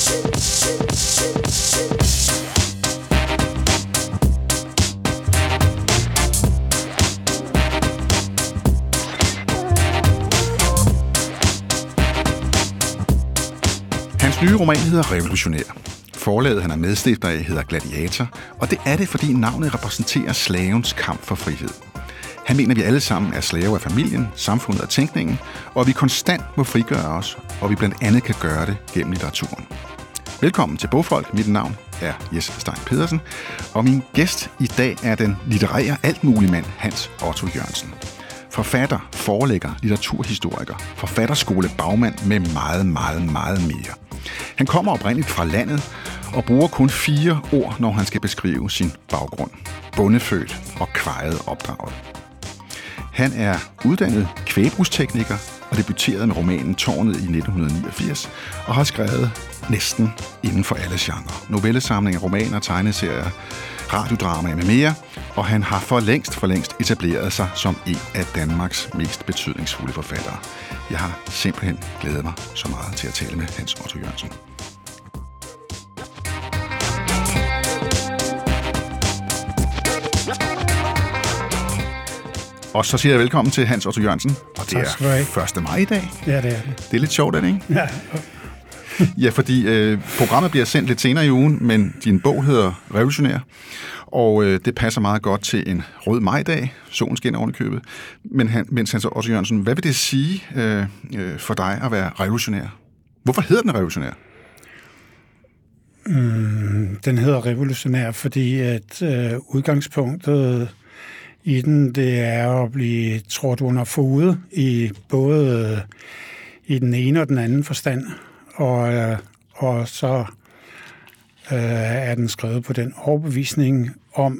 Hans nye roman hedder Revolutionær. Forlaget, han er medstifter af, hedder Gladiator, og det er det, fordi navnet repræsenterer slavens kamp for frihed. Han mener, at vi alle sammen er slaver af familien, samfundet og tænkningen, og at vi konstant må frigøre os, og vi blandt andet kan gøre det gennem litteraturen. Velkommen til Bogfolk. Mit navn er Jes Stein Pedersen, og min gæst i dag er den litterære altmuligmand Hans Otto Jørgensen. Forfatter, forlægger, litteraturhistoriker, forfatterskole bagmand med meget, meget, meget mere. Han kommer oprindeligt fra landet og bruger kun 4 ord, når han skal beskrive sin baggrund. Bondefødt og kvejet opdraget. Han er uddannet kvægbrugstekniker og debuterede med romanen Tårnet i 1989 og har skrevet næsten inden for alle genrer. Novellesamlinger, romaner, tegneserier, radiodramaer med mere, og han har for længst etableret sig som en af Danmarks mest betydningsfulde forfattere. Jeg har simpelthen glædet mig så meget til at tale med Hans Otto Jørgensen. Og så siger jeg velkommen til Hans Otto Jørgensen. Og det er 1. maj i dag. Ja, det er det. Det er lidt sjovt, er det ikke? Ja. Ja, fordi programmet bliver sendt lidt senere i ugen, men din bog hedder Revolutionær, og det passer meget godt til en rød majdag. Solen skinner oven i købet. Men Hans Otto Jørgensen, hvad vil det sige for dig at være revolutionær? Hvorfor hedder den Revolutionær? Den hedder Revolutionær, fordi at udgangspunktet i den, det er at blive trådt under fode i både i den ene og den anden forstand. Og så er den skrevet på den overbevisning om,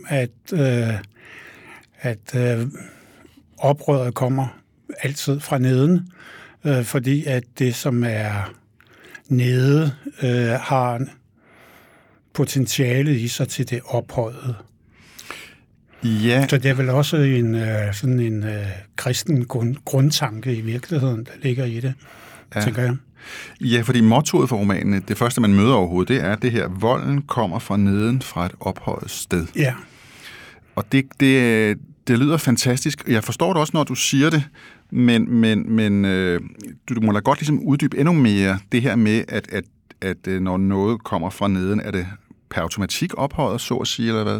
at oprøret kommer altid fra neden, fordi at det, som er nede, har potentiale i sig til det ophøjede. Ja. Så det er vel også sådan en kristen grundtanke i virkeligheden, der ligger i det, tænker jeg. Ja, fordi mottoet for romanen, det første, man møder overhovedet, det er det her: volden kommer fra neden fra et ophøjet sted. Ja. Og det lyder fantastisk. Jeg forstår det også, når du siger det, men du må da godt ligesom uddybe endnu mere det her med, at når noget kommer fra neden, er det per automatik ophøjet, så at sige, eller hvad?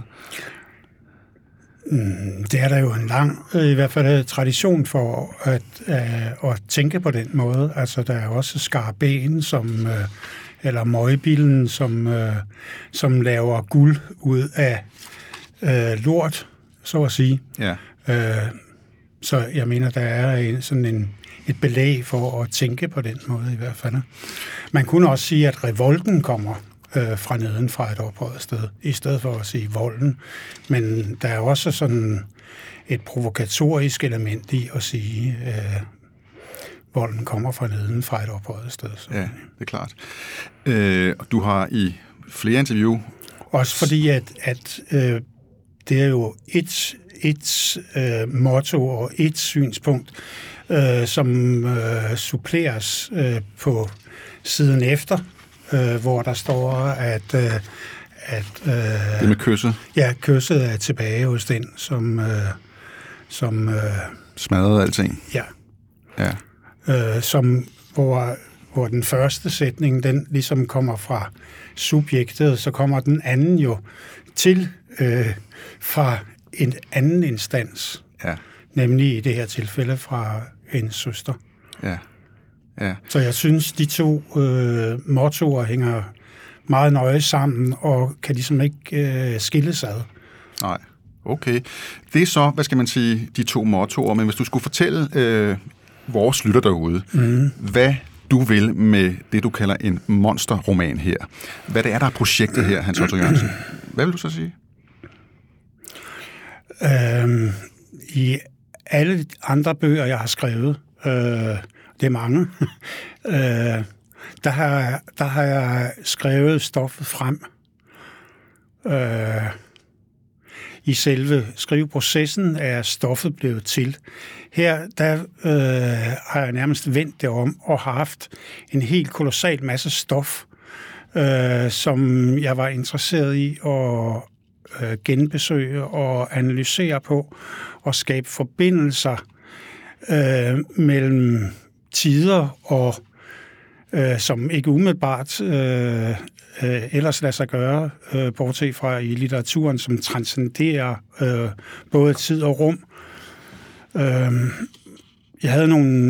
Det er der jo en lang, i hvert fald tradition for at tænke på den måde. Altså, der er også skarabæen, eller møgbillen, som laver guld ud af lort, så at sige. Ja. Så jeg mener, der er et belæg for at tænke på den måde i hvert fald. Man kunne også sige, at revolten kommer fra neden fra et ophøjet sted, i stedet for at sige volden. Men der er også sådan et provokatorisk element i at sige, volden kommer fra neden fra et ophøjet sted. Så. Ja, det er klart. Du har i flere interview... Også fordi, at det er jo et motto og et synspunkt, som suppleres på siden efter, hvor der står, at det med kysset? Ja, kysset er tilbage hos den, som smadrede alting? Ja. Ja. Hvor den første sætning, den ligesom kommer fra subjektet, så kommer den anden jo til fra en anden instans. Ja. Nemlig i det her tilfælde fra en søster. Ja. Ja. Så jeg synes, de to mottoer hænger meget nøje sammen, og kan ligesom ikke skilles ad. Nej, okay. Det er så, hvad skal man sige, de to mottoer, men hvis du skulle fortælle vores lytter derude, hvad du vil med det, du kalder en monsterroman her. Hvad det er, der er projektet her, Hans Otto Jørgensen? Hvad vil du så sige? I alle andre bøger, jeg har skrevet, det er mange, der har jeg skrevet stoffet frem. I selve skriveprocessen er stoffet blevet til. Her har jeg nærmest vendt det om og har haft en helt kolossal masse stof som jeg var interesseret i at genbesøge og analysere på, og skabe forbindelser mellem tider, og som ikke umiddelbart ellers lader sig gøre, bortset fra i litteraturen, som transcenderer både tid og rum. Jeg havde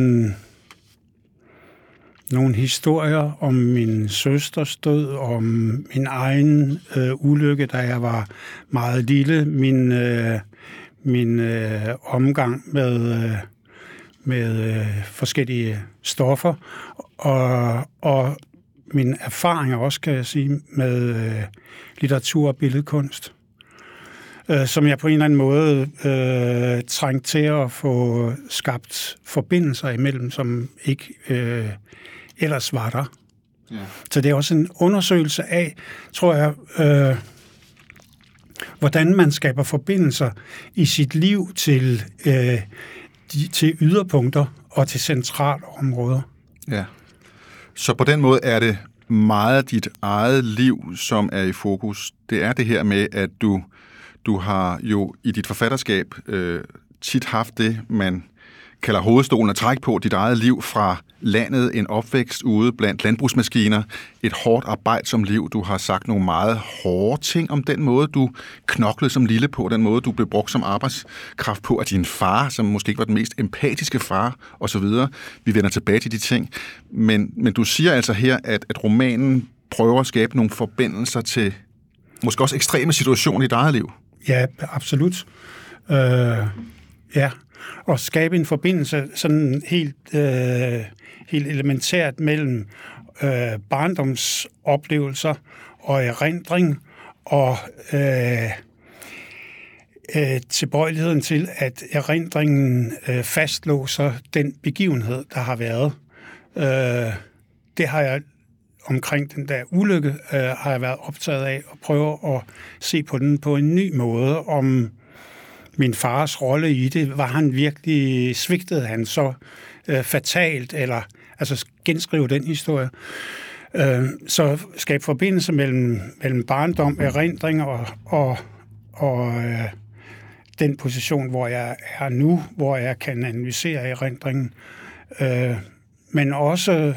nogle historier om min søsters død, om min egen ulykke, da jeg var meget lille, min omgang med forskellige stoffer, og mine erfaringer også, kan jeg sige, med litteratur og billedkunst, som jeg på en eller anden måde trængte til at få skabt forbindelser imellem, som ikke ellers var der. Ja. Så det er også en undersøgelse af, tror jeg, hvordan man skaber forbindelser i sit liv til yderpunkter og til centrale områder. Ja. Så på den måde er det meget dit eget liv, som er i fokus. Det er det her med, at du har jo i dit forfatterskab tit haft det, man kalder hovedstolen at trække på, dit eget liv fra landet, en opvækst ude blandt landbrugsmaskiner, et hårdt arbejdsomt liv. Du har sagt nogle meget hårde ting om den måde, du knoklede som lille på, den måde, du blev brugt som arbejdskraft på af din far, som måske ikke var den mest empatiske far, osv. Vi vender tilbage til de ting. Men du siger altså her, at romanen prøver at skabe nogle forbindelser til måske også ekstreme situationer i dit eget liv. Ja, absolut. Ja, og skabe en forbindelse sådan helt elementært mellem barndomsoplevelser og erindring og tilbøjeligheden til, at erindringen fastlåser den begivenhed, der har været. Det har jeg omkring den der ulykke, har jeg været optaget af at prøve at se på den på en ny måde, om min fars rolle i det. Var han virkelig, svigtede han så fatalt, eller altså genskrive den historie. Så skabe forbindelse mellem barndom, erindring og den position, hvor jeg er nu, hvor jeg kan analysere erindringen. Men også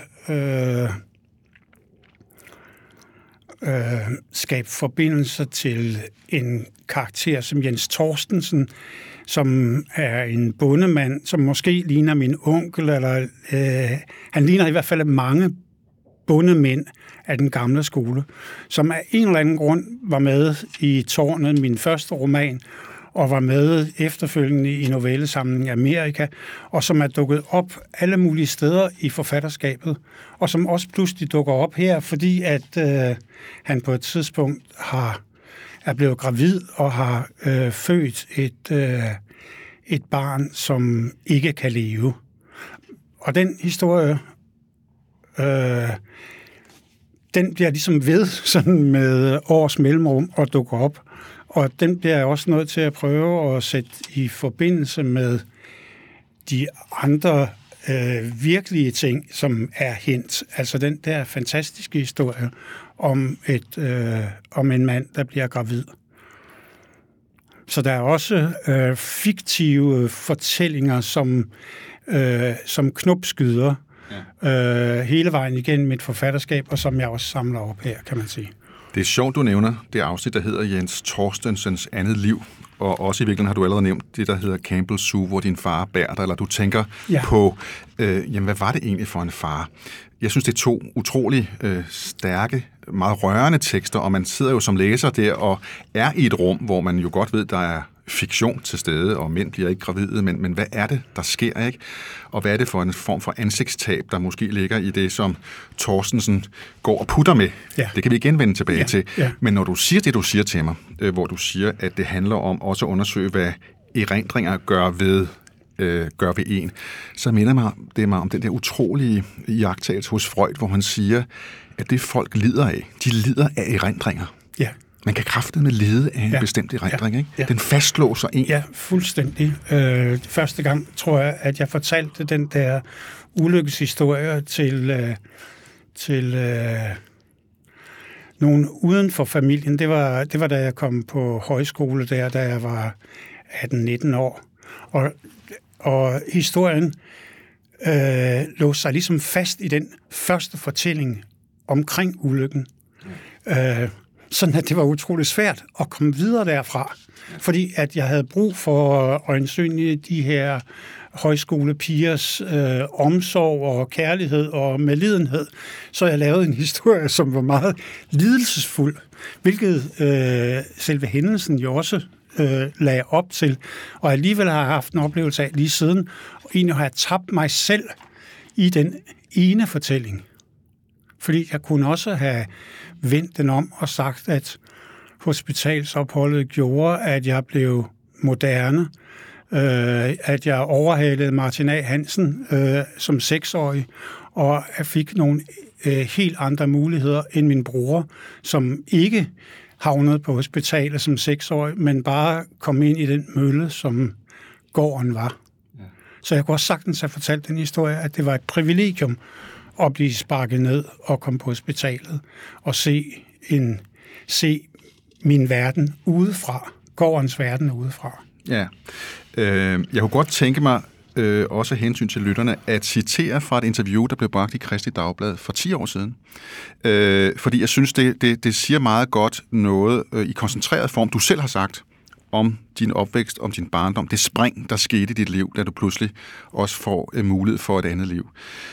skabe forbindelser til en karakter som Jens Torstensen, som er en bondemand, som måske ligner min onkel, eller han ligner i hvert fald mange bondemænd af den gamle skole, som af en eller anden grund var med i Tårnet, min første roman, og var med efterfølgende i novellesamlingen Amerika, og som er dukket op alle mulige steder i forfatterskabet, og som også pludselig dukker op her, fordi at han på et tidspunkt er blevet gravid og har født et barn, som ikke kan leve. Og den historie, den bliver ligesom ved sådan med års mellemrum og dukker op. Og den bliver jeg også nødt til at prøve at sætte i forbindelse med de andre virkelige ting, som er hent. Altså den der fantastiske historie om en mand, der bliver gravid. Så der er også fiktive fortællinger, som knopskyder hele vejen igennem mit forfatterskab, og som jeg også samler op her, kan man sige. Det er sjovt, du nævner det afsnit, der hedder Jens Torstensens andet liv, og også i virkeligheden har du allerede nævnt det, der hedder Campbell Soup, hvor din far bærer dig, eller du tænker på, hvad var det egentlig for en far? Jeg synes, det er to utrolig stærke, meget rørende tekster, og man sidder jo som læser der og er i et rum, hvor man jo godt ved, der er fiktion til stede, og mænd bliver ikke gravide, men hvad er det, der sker, ikke? Og hvad er det for en form for ansigtstab, der måske ligger i det, som Torstensen går og putter med? Ja. Det kan vi igen vende tilbage til. Ja. Men når du siger det, du siger til mig, hvor du siger, at det handler om også at undersøge, hvad erindringer gør ved en, så minder det mig om den der utrolige iagttagelse hos Freud, hvor han siger, at det folk lider af, de lider af erindringer. Ja. Man kan kraftedeme lide af en bestemt erindring, ikke? Ja. Den fastlåser en. Ja, fuldstændig. Første gang tror jeg, at jeg fortalte den der ulykkeshistorie til nogen uden for familien. Det var da jeg kom på højskole der, da jeg var 18-19 år. Og historien låste sig ligesom fast i den første fortælling omkring ulykken. Sådan at det var utroligt svært at komme videre derfra. Fordi at jeg havde brug for øjensynligt de her højskolepigers omsorg og kærlighed og medlidenhed. Så jeg lavede en historie, som var meget lidelsesfuld, hvilket selve hændelsen jo også lagde op til. Og alligevel har jeg haft en oplevelse af lige siden, og egentlig har jeg tabt mig selv i den ene fortælling. Fordi jeg kunne også have vendt den om og sagt, at hospitalsopholdet gjorde, at jeg blev moderne, at jeg overhalede Martin A. Hansen som 6-årig, og jeg fik nogle helt andre muligheder end min bror, som ikke havnede på hospitalet som 6-årig, men bare kom ind i den mølle, som gården var. Ja. Så jeg kunne også sagtens have fortalt den historie, at det var et privilegium at blive sparket ned og komme på hospitalet og se min verden udefra, gårdens verden udefra. Ja. Jeg kunne godt tænke mig, også hensyn til lytterne, at citere fra et interview, der blev bragt i Kristeligt Dagblad for 10 år siden. Fordi jeg synes, det siger meget godt noget i koncentreret form, du selv har sagt, om din opvækst, om din barndom, det spring, der skete i dit liv, da du pludselig også får mulighed for et andet liv.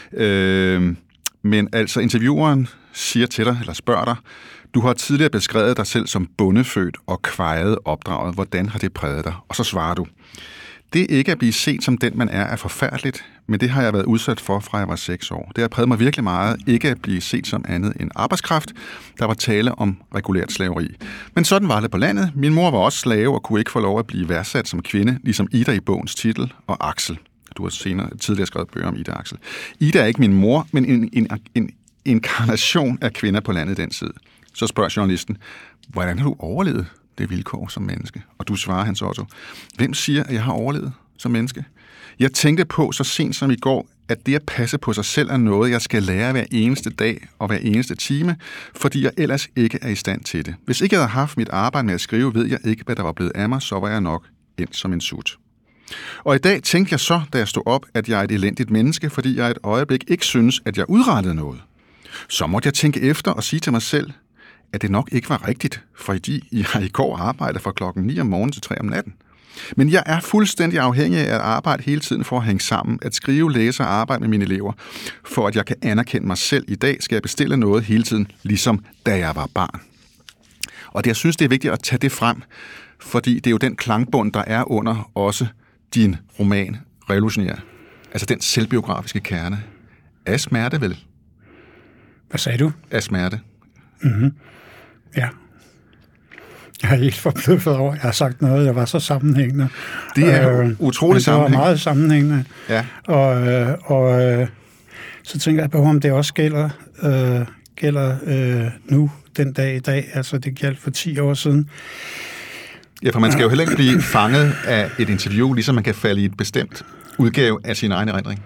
Men altså, intervieweren siger til dig, eller spørger dig, du har tidligere beskrevet dig selv som bondefødt og kvejet opdraget. Hvordan har det præget dig? Og så svarer du, det ikke at blive set som den, man er forfærdeligt, men det har jeg været udsat for, fra jeg var 6 år. Det har præget mig virkelig meget, ikke at blive set som andet end arbejdskraft. Der var tale om regulært slaveri. Men sådan var det på landet. Min mor var også slave og kunne ikke få lov at blive værdsat som kvinde, ligesom Ida i bogens titel og Axel. Du har tidligere skrevet bøger om Ida og Axel. Ida er ikke min mor, men en inkarnation af kvinder på landet den tid. Så spørger journalisten, hvordan har du overlevet det vilkår som menneske? Og du svarer, Hans Otto, hvem siger, at jeg har overlevet som menneske? Jeg tænkte på så sent som i går, at det at passe på sig selv er noget, jeg skal lære hver eneste dag og hver eneste time, fordi jeg ellers ikke er i stand til det. Hvis ikke jeg havde haft mit arbejde med at skrive, ved jeg ikke, hvad der var blevet af mig, så var jeg nok endt som en sut. Og i dag tænkte jeg så, da jeg stod op, at jeg er et elendigt menneske, fordi jeg et øjeblik ikke synes, at jeg udrettede noget. Så måtte jeg tænke efter og sige til mig selv, at det nok ikke var rigtigt, fordi jeg i går arbejdede fra klokken 9 om morgenen til 3 om natten. Men jeg er fuldstændig afhængig af at arbejde hele tiden for at hænge sammen, at skrive, læse og arbejde med mine elever. For at jeg kan anerkende mig selv i dag, skal jeg bestille noget hele tiden, ligesom da jeg var barn. Og jeg synes, det er vigtigt at tage det frem, fordi det er jo den klangbund, der er under også din roman Revolutionær. Altså den selvbiografiske kerne. Af smerte vel? Hvad sagde du? Af smerte. Mm-hmm. Ja. Jeg er helt forbløffet over, jeg har sagt noget, der var så sammenhængende. Det er utroligt sammenhængende. Det var meget sammenhængende. Ja. Og så tænker jeg på, om det også gælder nu, den dag i dag. Altså, det gjaldt for 10 år siden. Ja, for man skal jo heller ikke blive fanget af et interview, ligesom man kan falde i et bestemt udgave af sin egen erindring.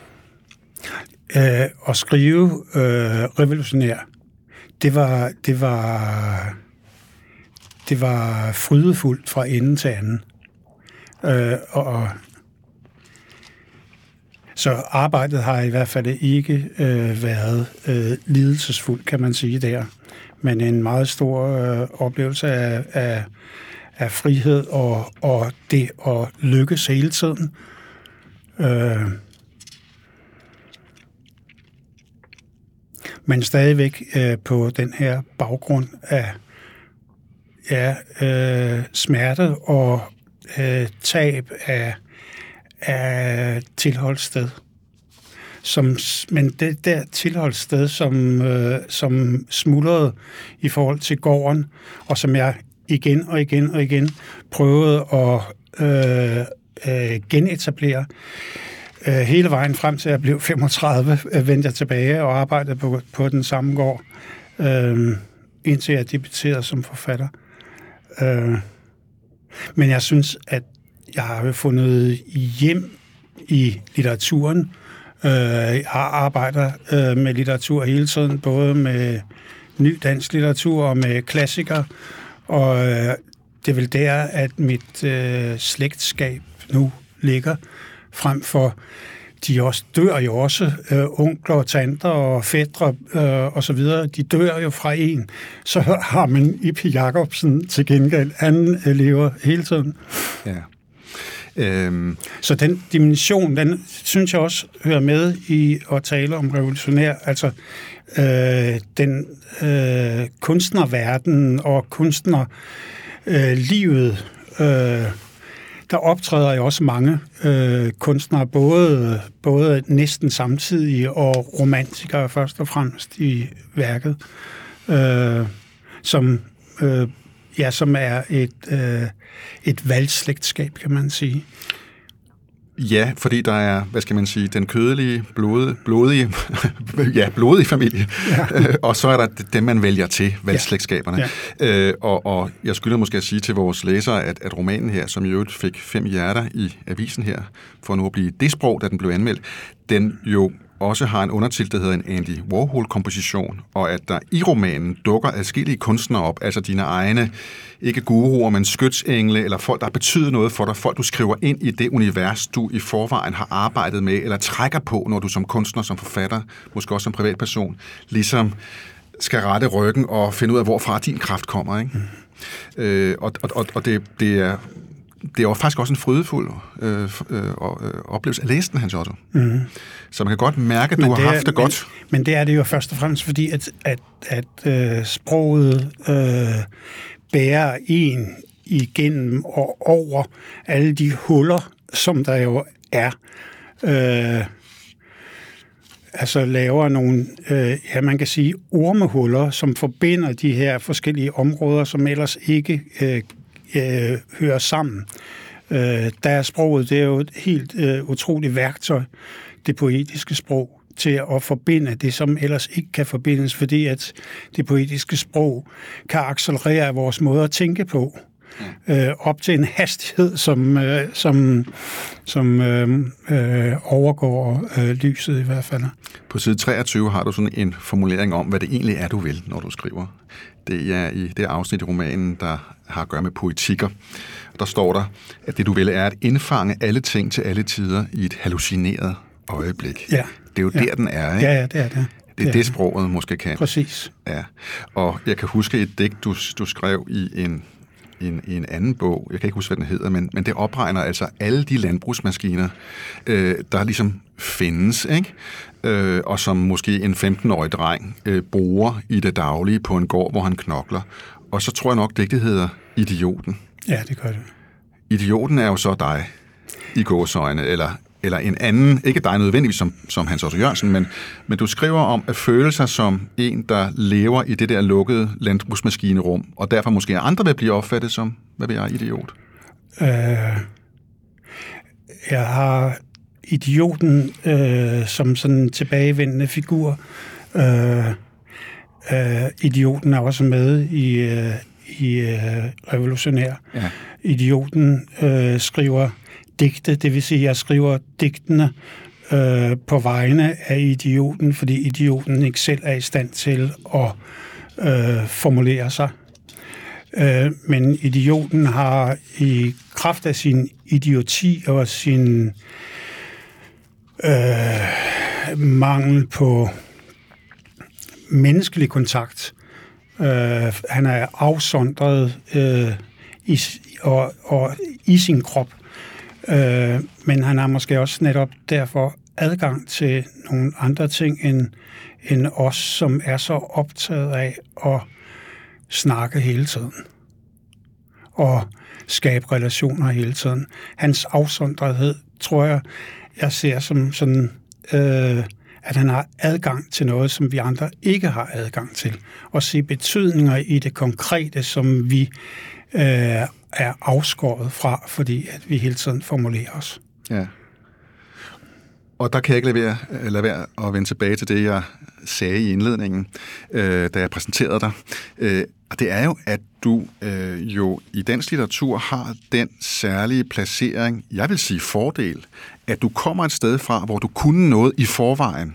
At skrive Revolutionær, det var frydefuldt fra ende til anden. Så arbejdet har i hvert fald ikke været lidelsesfuldt, kan man sige der. Men en meget stor oplevelse af frihed og det at lykkes hele tiden. Men stadigvæk på den her baggrund af smerte og tab af tilholdssted. Men det der tilholdssted, som smuldrede i forhold til gården, og som jeg igen og igen prøvede at genetablere, hele vejen frem til, at jeg blev 35, vendte jeg tilbage og arbejdede på den samme gård, indtil jeg debuterede som forfatter. Men jeg synes, at jeg har fundet hjem i litteraturen. Jeg arbejder med litteratur hele tiden, både med ny dansk litteratur og med klassikere, og det er vel der, at mit slægtskab nu ligger, frem for de også dør jo også, onkler og tanter og fætre og så videre, de dør jo fra en. Så har man J.P. Jacobsen til gengæld, han lever hele tiden. Ja. Så den dimension, den synes jeg også hører med i at tale om revolutionær, altså den kunstnerverden og kunstnerlivet, der optræder jo også mange kunstnere, både næsten samtidige og romantikere først og fremmest i værket, som er et valgslægtskab, kan man sige. Ja, fordi der er, hvad skal man sige, den kødelige, blodige familie, ja. Og så er der dem, man vælger til, valgslægtskaberne. Ja. Og jeg skylder måske at sige til vores læsere, at romanen her, som i øvrigt fik 5 hjerter i avisen her, for nu at blive det sprog, da den blev anmeldt, den jo også har en undertitel, der hedder en Andy Warhol-komposition, og at der i romanen dukker adskillige kunstnere op, altså dine egne, ikke guruer, men skytsengle, eller folk, der har betydet noget for dig, folk, du skriver ind i det univers, du i forvejen har arbejdet med, eller trækker på, når du som kunstner, som forfatter, måske også som privatperson, ligesom skal rette ryggen og finde ud af, hvorfra din kraft kommer, ikke? Og det er faktisk også en frydefuld oplevelse at læse den, Hans Otto. Mm. Så man kan godt mærke, at du har haft det godt. Men det er det jo først og fremmest, fordi at sproget bærer en igennem og over alle de huller, som der jo er. Altså laver nogle, man kan sige, ormehuller, som forbinder de her forskellige områder, som ellers ikke hører sammen. Der er sproget, det er jo et helt utroligt værktøj, det poetiske sprog, til at forbinde det, som ellers ikke kan forbindes, fordi at det poetiske sprog kan accelerere vores måde at tænke på, op til en hastighed, som overgår lyset i hvert fald. På side 23 har du sådan en formulering om, hvad det egentlig er, du vil, når du skriver. Det er i det afsnit i romanen, der har at gøre med poetikker. Der står der, at det du vil er at indfange alle ting til alle tider i et hallucineret øjeblik. Ja. Det er jo der, den er, ikke? Ja, det er det. Det er det, sproget måske kan. Præcis. Ja. Og jeg kan huske et digt, du skrev i en anden bog, jeg kan ikke huske, hvad den hedder, men det opregner altså alle de landbrugsmaskiner, der ligesom findes, ikke? Og som måske en 15-årig dreng bruger i det daglige på en gård, hvor han knokler. Og så tror jeg nok, digtet hedder Idioten. Ja, det gør det. Idioten er jo så dig i gåseøjne, eller en anden, ikke dig nødvendigvis som Hans Otto Jørgensen, men du skriver om at føle sig som en, der lever i det der lukkede landbrugsmaskinerum, og derfor måske andre vil blive opfattet som, hvad ved jeg, idiot? Jeg har idioten som sådan en tilbagevendende figur. Idioten er også med i Revolutionær. Ja. Idioten skriver digte, det vil sige, at jeg skriver digtene på vegne af idioten, fordi idioten ikke selv er i stand til at formulere sig. Men idioten har i kraft af sin idioti og sin mangel på menneskelig kontakt, han er afsondret i sin krop, men han har måske også netop derfor adgang til nogle andre ting end os, som er så optaget af at snakke hele tiden og skabe relationer hele tiden. Hans afsondrethed, tror jeg ser som sådan, at han har adgang til noget, som vi andre ikke har adgang til, og se betydninger i det konkrete, som vi er afskåret fra, fordi at vi hele tiden formulerer os. Ja. Og der kan jeg ikke lade være at vende tilbage til det, jeg sagde i indledningen, da jeg præsenterede dig. Og det er jo, at du jo i dansk litteratur har den særlige placering, jeg vil sige fordel, at du kommer et sted fra, hvor du kunne noget i forvejen,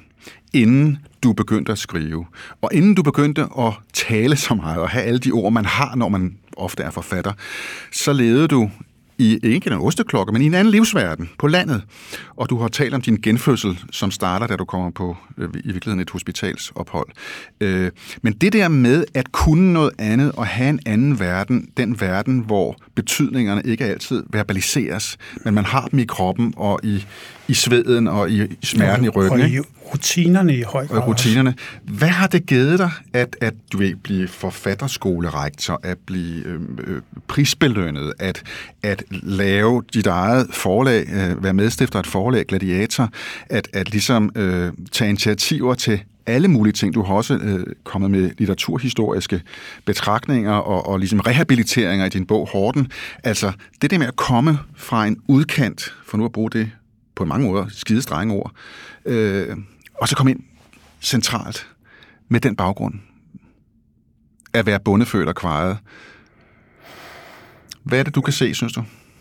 inden du begyndte at skrive, og inden du begyndte at tale så meget, og have alle de ord, man har, når man ofte er forfatter, så levede du i ikke en osteklokke, men i en anden livsverden, på landet. Og du har talt om din genfødsel, som starter, da du kommer på i virkeligheden et hospitalsophold. Men det der med at kunne noget andet og have en anden verden, den verden, hvor betydningerne ikke altid verbaliseres, men man har dem i kroppen og i sveden og i smerten i ryggen. Og i rutinerne i høj grad. Rutinerne. Hvad har det givet dig, at du vil blive forfatterskolerektor, at blive prisbelønnet, at lave dit eget forlag, være medstifter af et forlag, Gladiator, at ligesom tage initiativer til alle mulige ting. Du har også kommet med litteraturhistoriske betragtninger og ligesom rehabiliteringer i din bog Horden. Altså, det der med at komme fra en udkant, for nu at bruge det på mange måder, skide strenge ord, og så komme ind centralt med den baggrund. At være bondefødt og kvaret. Hvad er det, du kan se, synes du?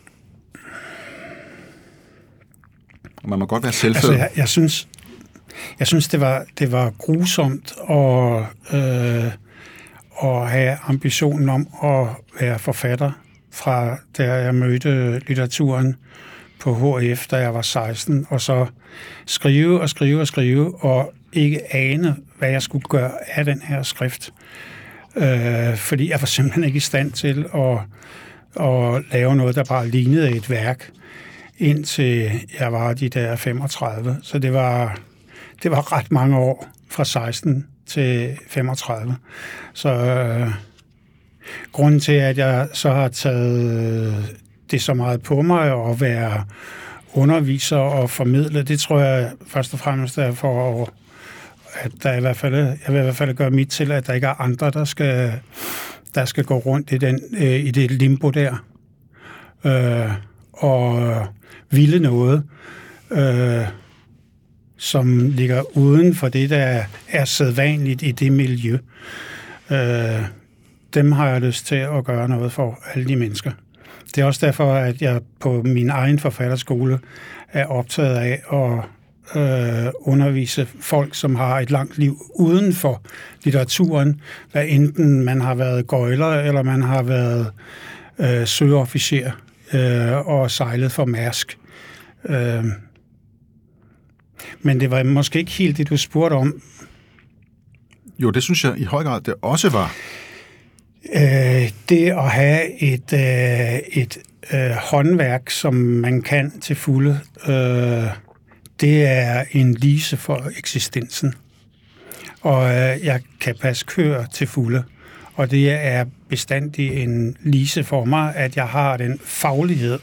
Man må godt være selvfødt. Altså, jeg synes det var grusomt at have ambitionen om at være forfatter fra da jeg mødte litteraturen på HF, da jeg var 16, og så skrive og ikke ane, hvad jeg skulle gøre af den her skrift. Fordi jeg var simpelthen ikke i stand til at lave noget, der bare lignede et værk, indtil jeg var de der 35. Så det var ret mange år, fra 16 til 35. Så grunden til, at jeg så har taget det så meget på mig at være underviser og formidler, det tror jeg først og fremmest er for, at der jeg vil i hvert fald gøre mit til, at der ikke er andre, der skal gå rundt i det limbo der og ville noget, som ligger uden for det, der er sædvanligt i det miljø. Dem har jeg lyst til at gøre noget for, alle de mennesker. Det er også derfor, at jeg på min egen forfatterskole er optaget af at undervise folk, som har et langt liv uden for litteraturen, hvad enten man har været gøjler, eller man har været søofficer og sejlet for Mærsk. Men det var måske ikke helt det, du spurgte om. Jo, det synes jeg i høj grad, det også var. Det at have et håndværk, som man kan til fulde, det er en lise for eksistensen. Og jeg kan passe køre til fulde. Og det er bestandig en lise for mig, at jeg har den faglighed.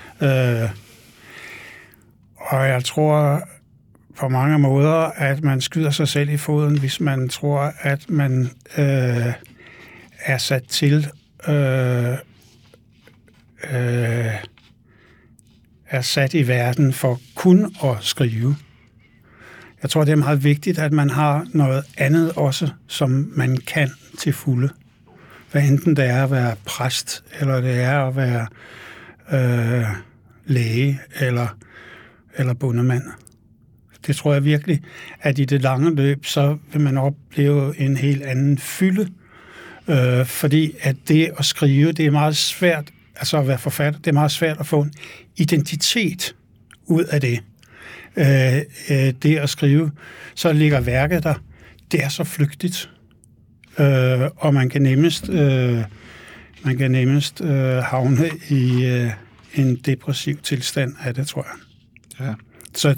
Og jeg tror på mange måder, at man skyder sig selv i foden, hvis man tror, at man er sat til er sat i verden for kun at skrive. Jeg tror, det er meget vigtigt, at man har noget andet også, som man kan til fulde. Hvad enten det er at være præst, eller det er at være læge, eller bondemand. Det tror jeg virkelig, at i det lange løb, så vil man opleve en helt anden fylde. Fordi at det at skrive, det er meget svært, altså at være forfatter, det er meget svært at få en identitet ud af det. Det at skrive, så ligger værket der, det er så flygtigt. Og man kan nemmest havne i en depressiv tilstand af det, tror jeg. Ja. Så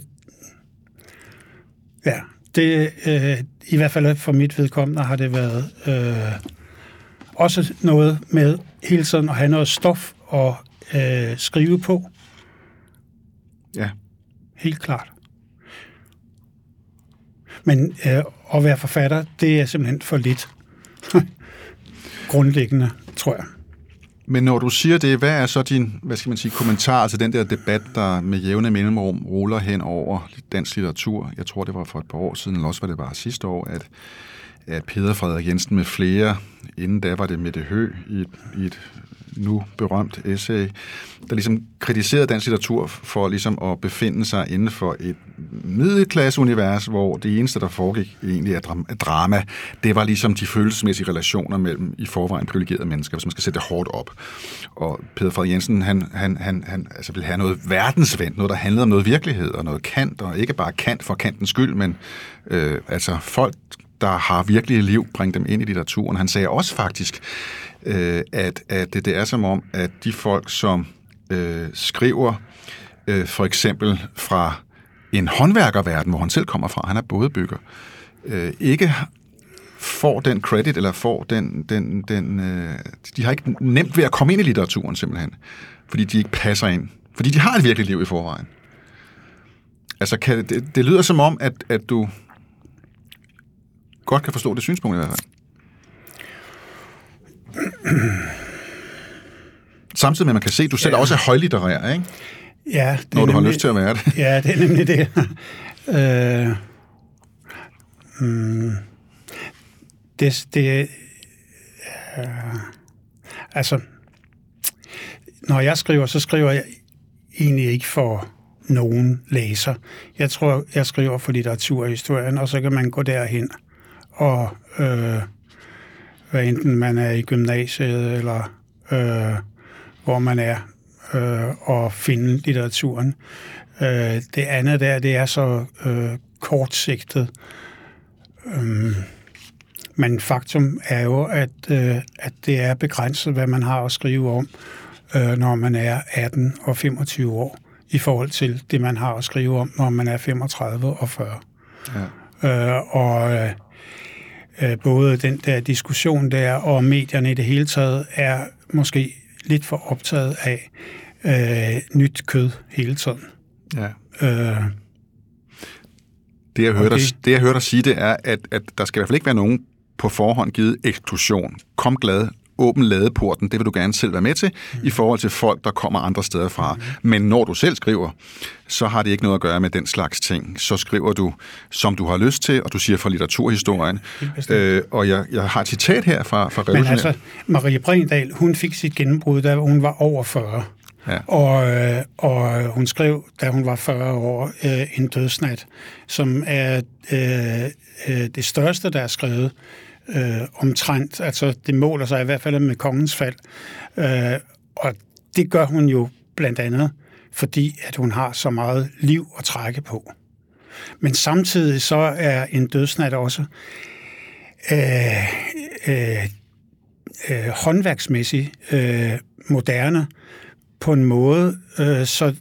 ja, det i hvert fald for mit vedkommende har det været også noget med hele tiden at have noget stof og skrive på. Ja. Helt klart. Men at være forfatter, det er simpelthen for lidt grundlæggende, tror jeg. Men når du siger det, hvad er så din, kommentar til den der debat, der med jævne mellemrum ruller hen over dansk litteratur? Jeg tror, det var for et par år siden, eller også var det bare sidste år, at Peder Frederik Jensen med flere, inden da var det Mette Høgh i et nu berømt essay, der ligesom kritiserede dansk litteratur for ligesom at befinde sig inden for et middelklasseunivers, hvor det eneste, der foregik egentlig af drama, det var ligesom de følelsesmæssige relationer mellem i forvejen privilegerede mennesker, hvis man skal sætte det hårdt op. Og Peder Frederik Jensen, han altså ville have noget verdensvendt, noget, der handlede om noget virkelighed og noget kant, og ikke bare kant for kantens skyld, men altså folk, der har virkelige liv, bringe dem ind i litteraturen. Han sagde også faktisk, at det er som om, at de folk, som skriver for eksempel fra en håndværkerverden, hvor han selv kommer fra, han er bådebygger, ikke får den credit, eller får de har ikke nemt ved at komme ind i litteraturen simpelthen, fordi de ikke passer ind. Fordi de har et virkeligt liv i forvejen. Altså, det lyder som om, at du godt kan forstå det synspunkt i hvert fald. Samtidig med, at man kan se, at du selv også er højlitterær, ikke? Ja, det når du har lyst til at være det. Ja, det er nemlig det. Altså, når jeg skriver, så skriver jeg egentlig ikke for nogen læser. Jeg tror, jeg skriver for litteraturhistorien, og så kan man gå derhen og hvad enten man er i gymnasiet eller hvor man er og finde litteraturen. Det andet der, det er så kortsigtet. Men faktum er jo, at det er begrænset, hvad man har at skrive om, når man er 18 og 25 år, i forhold til det, man har at skrive om, når man er 35 og 40. Ja. Både den der diskussion der, og medierne i det hele taget, er måske lidt for optaget af nyt kød hele tiden. Ja. Det jeg hørte dig sige, det er, at der skal i hvert fald ikke være nogen på forhånd givet eksklusion. Kom glad, åbn ladeporten, det vil du gerne selv være med til, i forhold til folk, der kommer andre steder fra. Men når du selv skriver, så har det ikke noget at gøre med den slags ting. Så skriver du, som du har lyst til, og du siger fra litteraturhistorien. Og jeg har et citat her fra Revolutionær. Men altså, Marie Bregendahl, hun fik sit gennembrud, da hun var over 40. Ja. Og hun skrev, da hun var 40 år, En dødsnat, som er det største, der er skrevet omtrent. Altså, det måler sig i hvert fald med Kongens fald. Og det gør hun jo blandt andet, fordi at hun har så meget liv at trække på. Men samtidig så er En dødsnat også håndværksmæssigt moderne, på en måde, så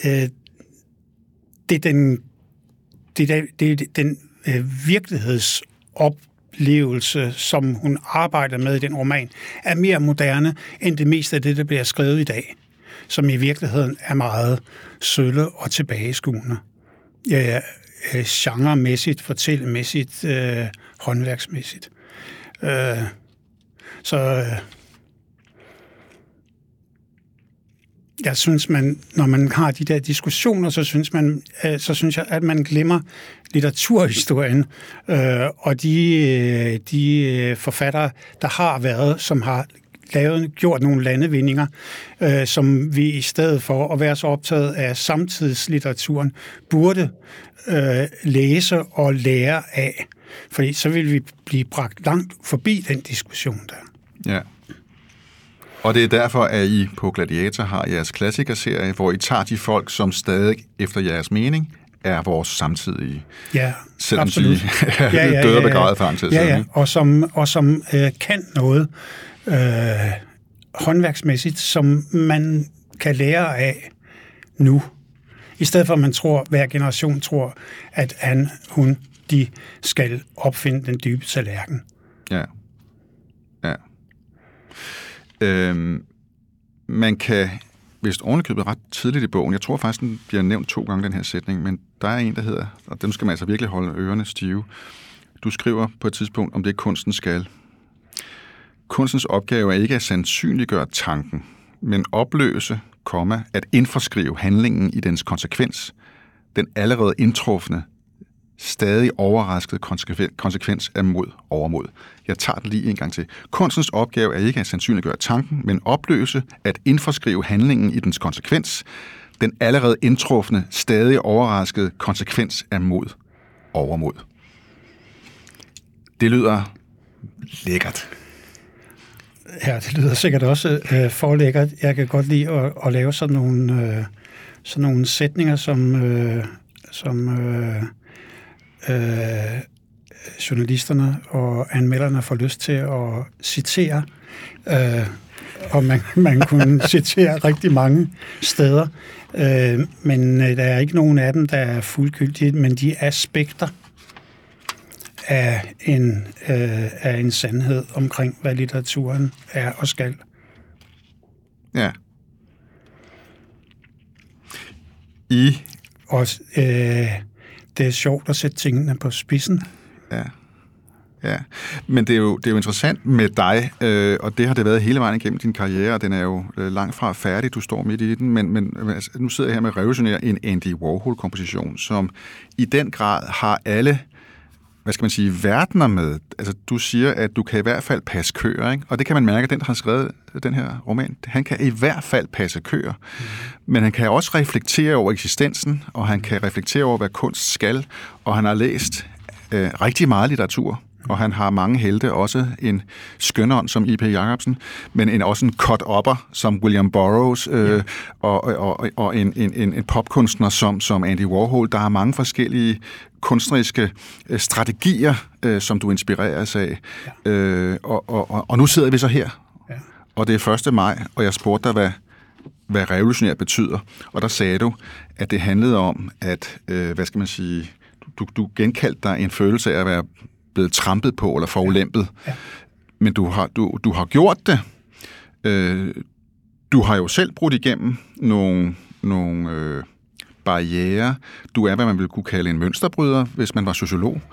det er den virkelighedsoplevelse, som hun arbejder med i den roman, er mere moderne end det meste af det, der bliver skrevet i dag, som i virkeligheden er meget sølle og tilbageskuende. Genremæssigt, fortællemæssigt, håndværksmæssigt. Jeg synes, når man har de der diskussioner, så synes jeg, at man glemmer litteraturhistorien og de forfattere, der har været, som har gjort nogle landevindinger, som vi i stedet for at være så optaget af samtidslitteraturen, burde læse og lære af. Fordi så vil vi blive bragt langt forbi den diskussion der. Ja. Og det er derfor, at I på Gladiator har jeres klassikerserie, hvor I tager de folk, som stadig efter jeres mening er vores samtidige. Ja, selvom absolut. De er døde og begravet frem til. Ja. Og som kan noget håndværksmæssigt, som man kan lære af nu. I stedet for, at man tror, hver generation tror, at de skal opfinde den dybe tallerken. Ja. Ja. Man kan vist ovenikøbet ret tidligt i bogen, jeg tror faktisk, den bliver nævnt 2 gange, den her sætning, men der er en, der hedder, og dem skal man altså virkelig holde ørerne stive. Du skriver på et tidspunkt, om det kunsten skal. Kunstens opgave er ikke at sandsynliggøre tanken, men opløse, at indforskrive handlingen i dens konsekvens, den allerede indtrufne stadig overrasket konsekvens af mod overmod. Jeg tager den lige en gang til. Kunstens opgave er ikke at sandsynliggøre tanken, men opløse, at indforskrive handlingen i dens konsekvens. Den allerede indtrufne, stadig overraskede konsekvens af mod overmod. Det lyder lækkert. Ja, det lyder sikkert også for lækkert. Jeg kan godt lide at lave sådan nogle sætninger, som journalisterne og anmelderne får lyst til at citere. Og man kunne citere rigtig mange steder. Men der er ikke nogen af dem, der er fuldgyldige, men de aspekter af en sandhed omkring, hvad litteraturen er og skal. Ja. Og det er sjovt at sætte tingene på spidsen. Ja. Ja, men det er jo interessant med dig, og det har det været hele vejen igennem din karriere, og den er jo langt fra færdig, du står midt i den, men altså, nu sidder jeg her med Revolutionær, en Andy Warhol-komposition, som i den grad har alle, hvad skal man sige, verdener med. Altså, du siger, at du kan i hvert fald passe køer, ikke? Og det kan man mærke, at den, der har skrevet den her roman, han kan i hvert fald passe køer. Men han kan også reflektere over eksistensen, og han kan reflektere over, hvad kunst skal, og han har læst rigtig meget litteratur, og han har mange helte, også en skønånd som I.P. Jacobsen, men også en cut-upper som William Burroughs, og en popkunstner som Andy Warhol. Der er mange forskellige kunstneriske strategier, som du inspireres af. Ja. Og nu sidder vi så her, og det er 1. maj, og jeg spurgte dig, hvad revolutionær betyder, og der sagde du, at det handlede om, at, hvad skal man sige, du genkaldte dig en følelse af at være blevet trampet på eller forulæmpet. Ja. Men du har gjort det. Du har jo selv brudt igennem nogle barrierer. Du er, hvad man ville kunne kalde en mønsterbryder, hvis man var sociolog.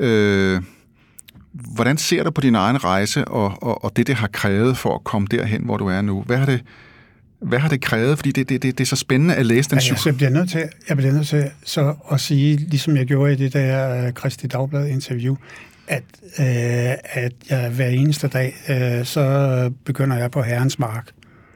Hvordan ser du på din egen rejse og det har krævet for at komme derhen, hvor du er nu? Hvad har det krævet? Fordi det er så spændende at læse den. Jeg bliver nødt til så at sige, ligesom jeg gjorde i det der Kristi Dagblad-interview, at jeg hver eneste dag, så begynder jeg på Herrens mark.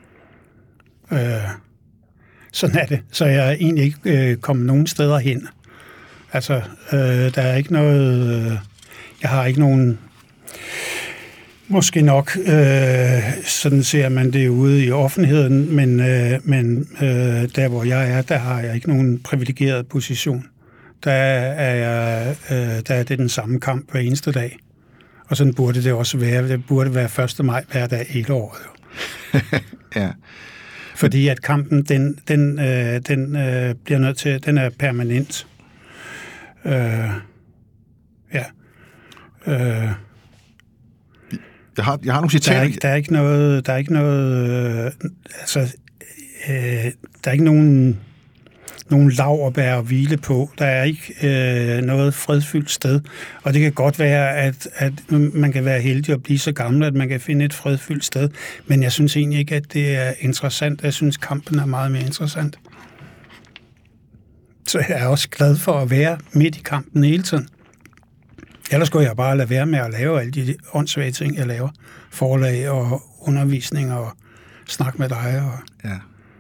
Sådan er det. Så jeg er egentlig ikke kommet nogen steder hen. Altså, der er ikke noget... jeg har ikke nogen... Måske nok, sådan ser man det ude i offentligheden, men der, hvor jeg er, der har jeg ikke nogen privilegeret position. Der er det den samme kamp hver eneste dag. Og sådan burde det også være. Det burde være 1. maj hver dag hele året. Ja. Fordi at kampen, den bliver nødt til, den er permanent. Ja. Jeg har nogle citater. Der er ikke nogen laurbær at hvile på. Der er ikke noget fredfyldt sted. Og det kan godt være, at man kan være heldig at blive så gammel, at man kan finde et fredfyldt sted. Men jeg synes egentlig ikke, at det er interessant. Jeg synes, kampen er meget mere interessant. Så jeg er også glad for at være midt i kampen hele tiden. Ellers skulle jeg bare lade være med at lave alle de åndssvage ting, jeg laver. Forlag og undervisning og snak med dig. Ja.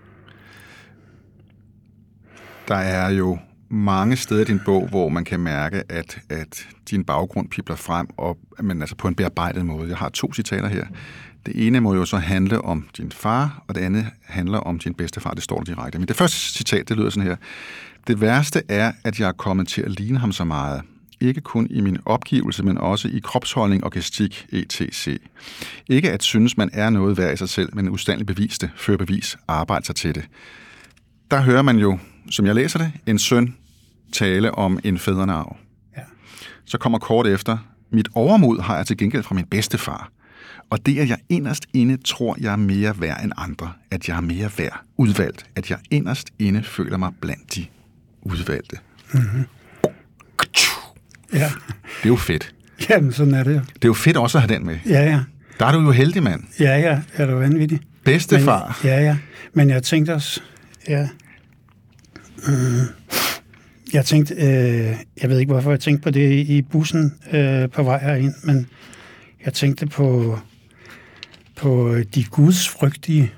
Der er jo mange steder i din bog, hvor man kan mærke, at din baggrund pibler frem, men altså på en bearbejdet måde. Jeg har 2 citater her. Det ene må jo så handle om din far, og det andet handler om din bedstefar. Det står der direkte. Men det første citat, det lyder sådan her. Det værste er, at jeg er kommet til at ligne ham så meget. Ikke kun i min opgivelse, men også i kropsholdning og gestik, etc. Ikke at synes, man er noget værd i sig selv, men udstændigt bevis det, før bevis, arbejde sig til det. Der hører man jo, som jeg læser det, en søn tale om en fædrenearv. Ja. Så kommer kort efter, mit overmod har jeg til gengæld fra min bedstefar. Og det, at jeg inderst inde tror, jeg er mere værd end andre, at jeg er mere værd udvalgt, at jeg inderst inde føler mig blandt de udvalgte. Mm-hmm. Ja. Det er jo fedt. Jamen, sådan er det jo. Det er jo fedt også at have den med. Ja, ja. Der er du jo heldig, mand. Ja, er du vanvittig. Bedstefar. Men, ja. Men jeg tænkte også, ja. Jeg tænkte, jeg ved ikke, hvorfor jeg tænkte på det i bussen på vej herind, men jeg tænkte på de gudsfrygtige.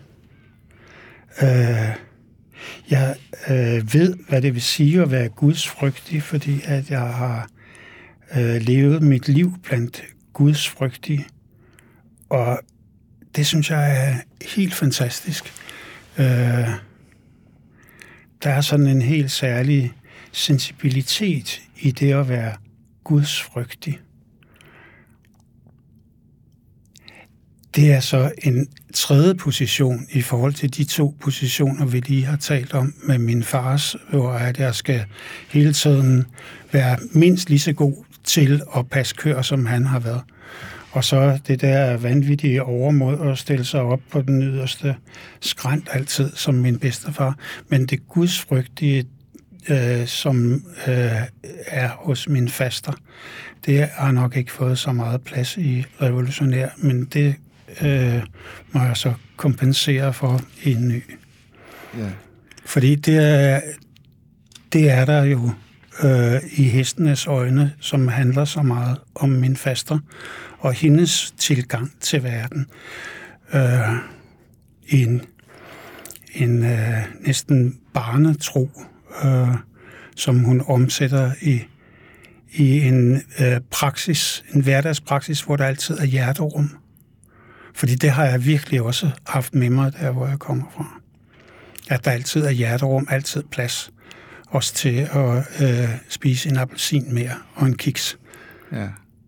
Jeg ved, hvad det vil sige at være gudsfrygtig, fordi at jeg har levet mit liv blandt gudsfrygtige. Og det synes jeg er helt fantastisk. Der er sådan en helt særlig sensibilitet i det at være gudsfrygtig. Det er så en tredje position i forhold til de 2 positioner, vi lige har talt om med min fars, hvor at jeg skal hele tiden være mindst lige så god til at passe køer, som han har været. Og så det der vanvittige overmod at stille sig op på den yderste skrænt altid, som min bedstefar. Men det gudsfrygtige, som er hos min faster, det har nok ikke fået så meget plads i Revolutionær, men det må jeg så kompensere for i en ny. Ja. Fordi det er der jo i hestenes øjne, som handler så meget om min faster og hendes tilgang til verden. En næsten barnetro, som hun omsætter i en praksis, en hverdagspraksis, hvor der altid er hjerterum. Fordi det har jeg virkelig også haft med mig, der hvor jeg kommer fra. At der altid er hjerterum, altid plads. Også til at spise en appelsin mere og en kiks. Ja.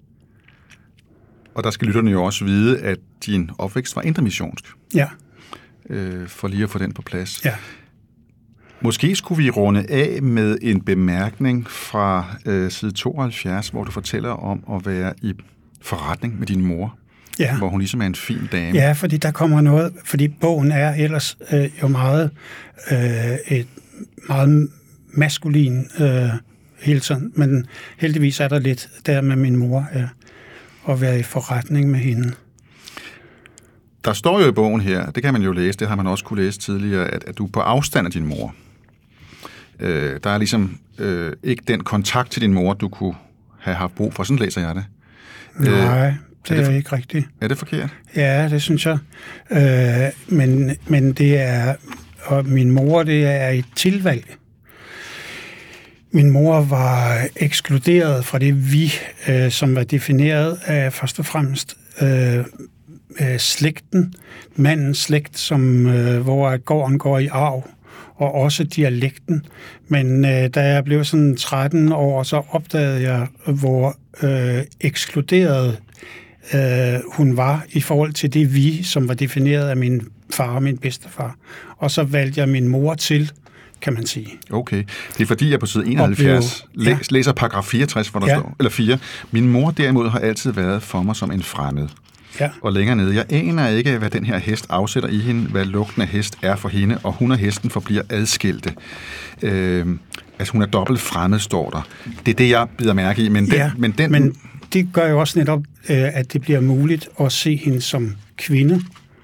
Og der skal lytterne jo også vide, at din opvækst var indremissionsk. Ja. For lige at få den på plads. Ja. Måske skulle vi runde af med en bemærkning fra side 72, hvor du fortæller om at være i forretning med din mor. Ja. Hvor hun ligesom er en fin dame. Ja, fordi der kommer noget, fordi bogen er ellers jo meget et meget maskulin hele tiden, men heldigvis er der lidt der med min mor at være i forretning med hende. Der står jo i bogen her, det kan man jo læse, det har man også kunne læse tidligere, at du er på afstand af din mor. Der er ligesom ikke den kontakt til din mor, du kunne have haft brug for. Sådan læser jeg det. Nej, det er ikke rigtigt. Er det forkert? Ja, det synes jeg. Men det er, og min mor, det er et tilvalg. Min mor var ekskluderet fra det vi, som var defineret af først og fremmest slægten, mandens slægt, hvor gården går i arv, og også dialekten. Men da jeg blev sådan 13 år, så opdagede jeg, hvor ekskluderet hun var i forhold til det vi, som var defineret af min far og min bedstefar. Og så valgte jeg min mor til, kan man sige. Okay. Det er fordi, jeg på side 71 læser paragraf 64, hvor der står, eller 4. Min mor derimod har altid været for mig som en fremmed. Ja. Og længere nede, jeg aner ikke, hvad den her hest afsætter i hende, hvad lugten af hest er for hende, og hun og hesten forbliver adskilte. Altså hun er dobbelt fremmed, står der. Det er det, jeg bider mærke i. Men det gør jo også netop, at det bliver muligt at se hende som kvinde.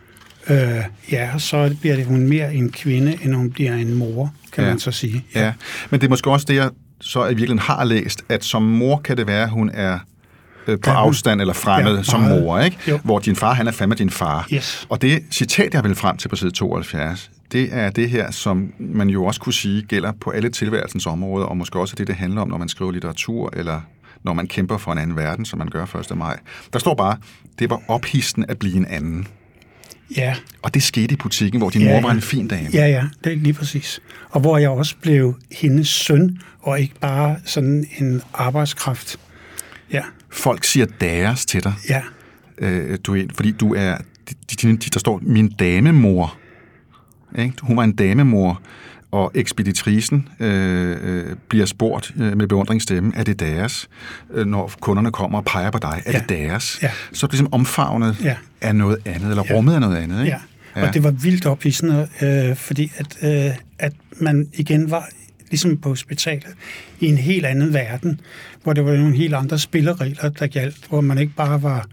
Så bliver hun mere en kvinde, end hun bliver en mor, kan man så sige. Ja, men det er måske også det, jeg så i virkeligheden har læst, at som mor kan det være, at hun er på afstand eller fremmed som mor, ikke? Jo. Hvor din far, han er fandme din far. Yes. Og det citat, jeg vil frem til på side 72, det er det her, som man jo også kunne sige gælder på alle tilværelsens områder, og måske også det handler om, når man skriver litteratur, eller når man kæmper for en anden verden, som man gør 1. maj. Der står bare, det var ophidsende at blive en anden. Ja. Og det skete i butikken, hvor din mor var en fin dame. Ja, det er lige præcis. Og hvor jeg også blev hendes søn, og ikke bare sådan en arbejdskraft. Ja. Folk siger deres til dig. Ja. Fordi du er, der står min damemor. Ikke? Hun var en damemor, og ekspeditricen bliver spurgt med beundringsstemme, er det deres? Når kunderne kommer og peger på dig, er det deres? Ja. Så er det ligesom omfavnet af noget andet, eller rummet af noget andet. Ikke? Ja, og det var vildt ophidsende, fordi at man igen var ligesom på hospitalet, i en helt anden verden, hvor det var nogle helt andre spilleregler, der gjaldt, hvor man ikke bare var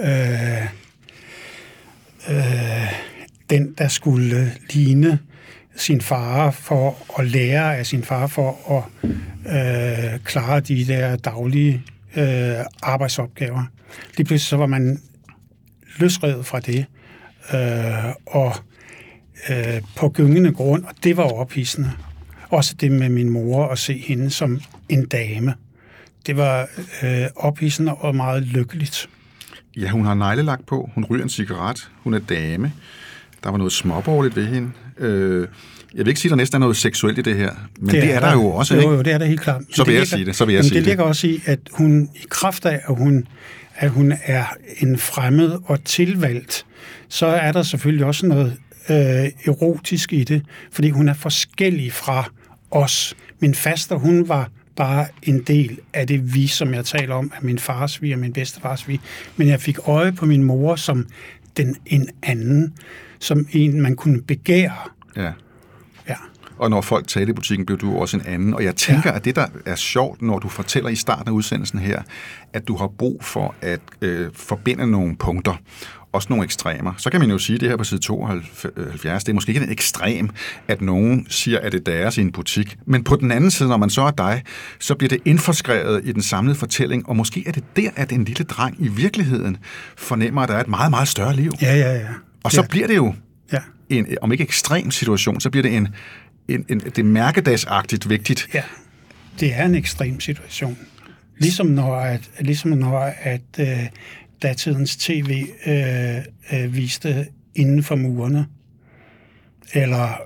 den, der skulle ligne sin far for at lære af sin far for at klare de der daglige arbejdsopgaver. Lige pludselig så var man løsrevet fra det, og på gyngende grund, og det var ophidsende. Også det med min mor, at se hende som en dame. Det var ophidsende og meget lykkeligt. Ja, hun har neglelak på, hun ryger en cigaret, hun er dame. Der var noget småborgerligt ved hende. Jeg vil ikke sige, at der næsten er noget seksuelt i det her, men det er der jo også, ikke? Jo, det er der helt klart. Så vil jeg sige det. Det ligger også i, at hun i kraft af, at hun er en fremmed og tilvalgt, så er der selvfølgelig også noget erotisk i det, fordi hun er forskellig fra os. Min faster, hun var bare en del af det vi, som jeg taler om, af min fars vi og min bedstefars vi. Men jeg fik øje på min mor som en anden, som en, man kunne begære. Ja. Ja. Og når folk talte i butikken, blev du også en anden. Og jeg tænker, at det, der er sjovt, når du fortæller i starten af udsendelsen her, at du har brug for at forbinde nogle punkter, også nogle ekstremer. Så kan man jo sige, at det her på side 72, det er måske ikke en ekstrem, at nogen siger, at det er deres i en butik. Men på den anden side, når man så er dig, så bliver det indforskrevet i den samlede fortælling, og måske er det der, at en lille dreng i virkeligheden fornemmer, at der er et meget, meget større liv. Ja. Og så bliver det jo en, om ikke ekstrem situation, så bliver det det er mærkedagsagtigt vigtigt. Ja, det er en ekstrem situation. Ligesom når datidens tv viste inden for murene, eller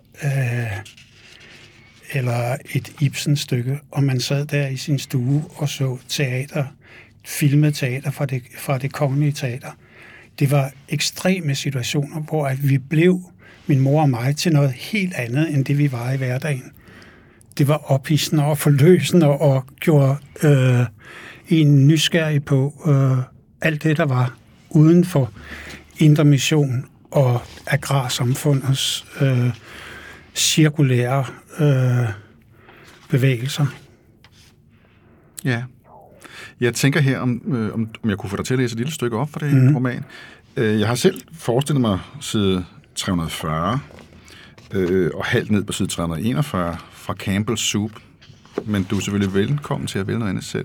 et Ibsen-stykke, og man sad der i sin stue og så filmet teater fra det Kongelige Teater. Det var ekstreme situationer, hvor at vi blev, min mor og mig, til noget helt andet, end det vi var i hverdagen. Det var ophidsende og forløsende og gjorde en nysgerrig på alt det, der var uden for indre mission og agrarsamfundets cirkulære bevægelser. Ja. Jeg tænker her, om jeg kunne få dig til at læse et lille stykke op for det roman. Jeg har selv forestillet mig side 340 og halvt ned på side 341 fra Campbell's Soup. Men du er selvfølgelig velkommen til at vælge noget andet selv.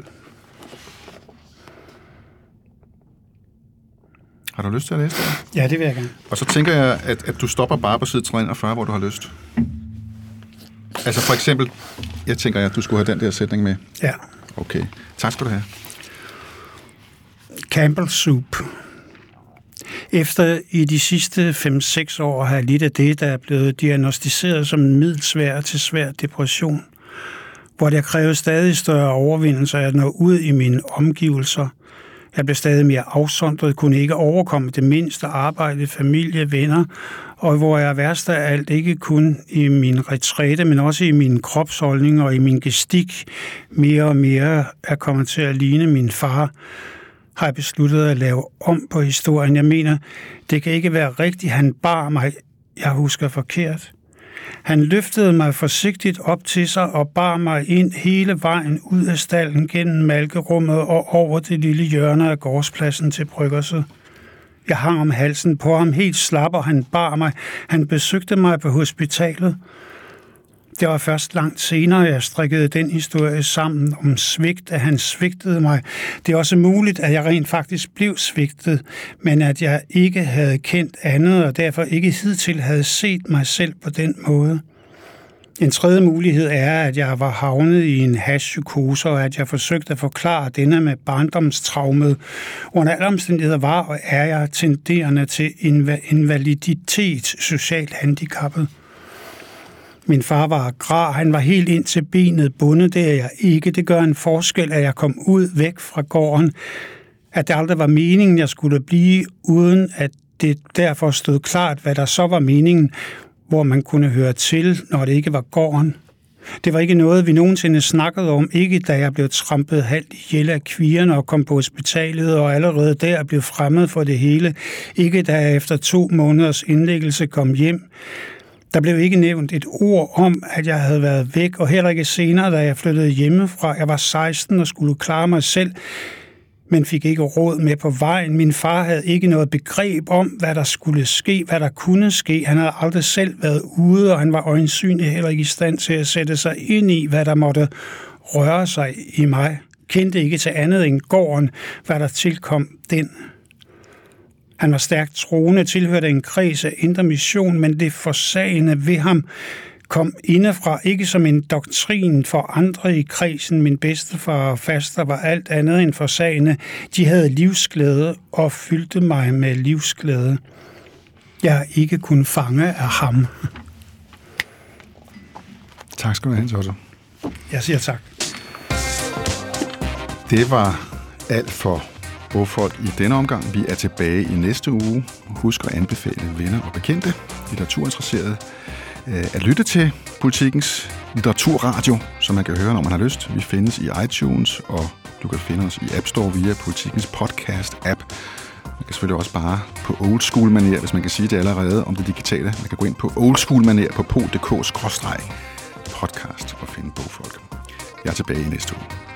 Har du lyst til at læse det? Ja, det vil jeg gerne. Og så tænker jeg, at du stopper bare på side 341, hvor du har lyst. Altså for eksempel, jeg tænker, at du skulle have den der sætning med. Ja. Okay. Tak skal du have. Campbell's Soup. Efter i de sidste 5-6 år har jeg lidt af det, der er blevet diagnosticeret som en middelsvær til svær depression, hvor det kræver stadig større overvindelse at nå ud i mine omgivelser. Jeg blev stadig mere afsondret, kunne ikke overkomme det mindste arbejde, familie, venner, og hvor jeg værst af alt ikke kun i min retræte, men også i min kropsholdning og i min gestik mere og mere er kommet til at ligne min far, har jeg besluttet at lave om på historien. Jeg mener, det kan ikke være rigtigt. Han bar mig, jeg husker forkert. Han løftede mig forsigtigt op til sig og bar mig ind hele vejen ud af stalden gennem malkerummet og over det lille hjørne af gårdspladsen til bryggerset. Jeg hang om halsen på ham helt slap, og han bar mig. Han besøgte mig på hospitalet. Det var først langt senere, jeg strikkede den historie sammen om svigt, at han svigtede mig. Det er også muligt, at jeg rent faktisk blev svigtet, men at jeg ikke havde kendt andet, og derfor ikke hidtil havde set mig selv på den måde. En tredje mulighed er, at jeg var havnet i en hashpsykose, og at jeg forsøgte at forklare denne med barndomstraumet. Under alle omstændigheder var og er jeg tenderende til invaliditet, socialt handicappet. Min far var agrar, han var helt ind til benet bundet, det er jeg ikke. Det gør en forskel, at jeg kom ud væk fra gården, at det aldrig var meningen, jeg skulle blive, uden at det derfor stod klart, hvad der så var meningen, hvor man kunne høre til, når det ikke var gården. Det var ikke noget, vi nogensinde snakkede om, ikke da jeg blev trampet halvt ihjel af kvierne og kom på hospitalet, og allerede der blev fremmed for det hele, ikke da jeg efter 2 måneders indlæggelse kom hjem. Der blev ikke nævnt et ord om, at jeg havde været væk, og heller ikke senere, da jeg flyttede hjemmefra. Jeg var 16 og skulle klare mig selv. men fik ikke råd med på vejen. Min far havde ikke noget begreb om, hvad der skulle ske, hvad der kunne ske. Han havde aldrig selv været ude, og han var øjensynligt heller ikke i stand til at sætte sig ind i, hvad der måtte røre sig i mig. Kendte ikke til andet end gården, hvad der tilkom den. Han var stærkt troende, tilhørte en kreds af Indre Mission, men det forsagende ved ham kom indefra, ikke som en doktrin for andre i kredsen. Min bedstefar og faster var alt andet end forsagende. De havde livsglæde og fyldte mig med livsglæde. Jeg har ikke kunnet fange af ham. Tak skal du have, Otto. Jeg siger tak. Det var alt for Bogfolk i denne omgang. Vi er tilbage i næste uge. Husk at anbefale venner og bekendte, litteraturinteresserede, at lytte til Politikens litteraturradio, som man kan høre, når man har lyst. Vi findes i iTunes, og du kan finde os i App Store via Politikens podcast-app. Man kan selvfølgelig også bare på oldschool-manér, hvis man kan sige det allerede om det digitale. Man kan gå ind på oldschool-manér på po.dk/podcast og finde Bogfolk. Jeg er tilbage i næste uge.